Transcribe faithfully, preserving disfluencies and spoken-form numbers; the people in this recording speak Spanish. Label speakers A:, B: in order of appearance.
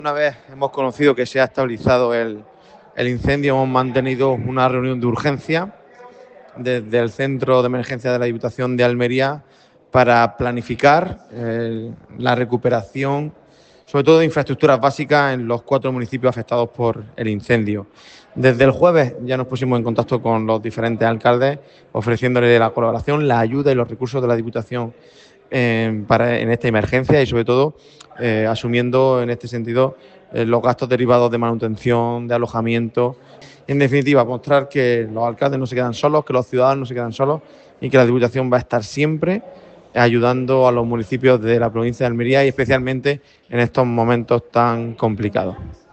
A: Una vez hemos conocido que se ha estabilizado el, el incendio, hemos mantenido una reunión de urgencia desde el Centro de Emergencia de la Diputación de Almería para planificar eh, la recuperación, sobre todo de infraestructuras básicas en los cuatro municipios afectados por el incendio. Desde el jueves ya nos pusimos en contacto con los diferentes alcaldes, ofreciéndoles la colaboración, la ayuda y los recursos de la Diputación eh, para, en esta emergencia y, sobre todo, eh, asumiendo en este sentido eh, los gastos derivados de manutención, de alojamiento. En definitiva, mostrar que los alcaldes no se quedan solos, que los ciudadanos no se quedan solos y que la Diputación va a estar siempre ayudando a los municipios de la provincia de Almería y especialmente en estos momentos tan complicados.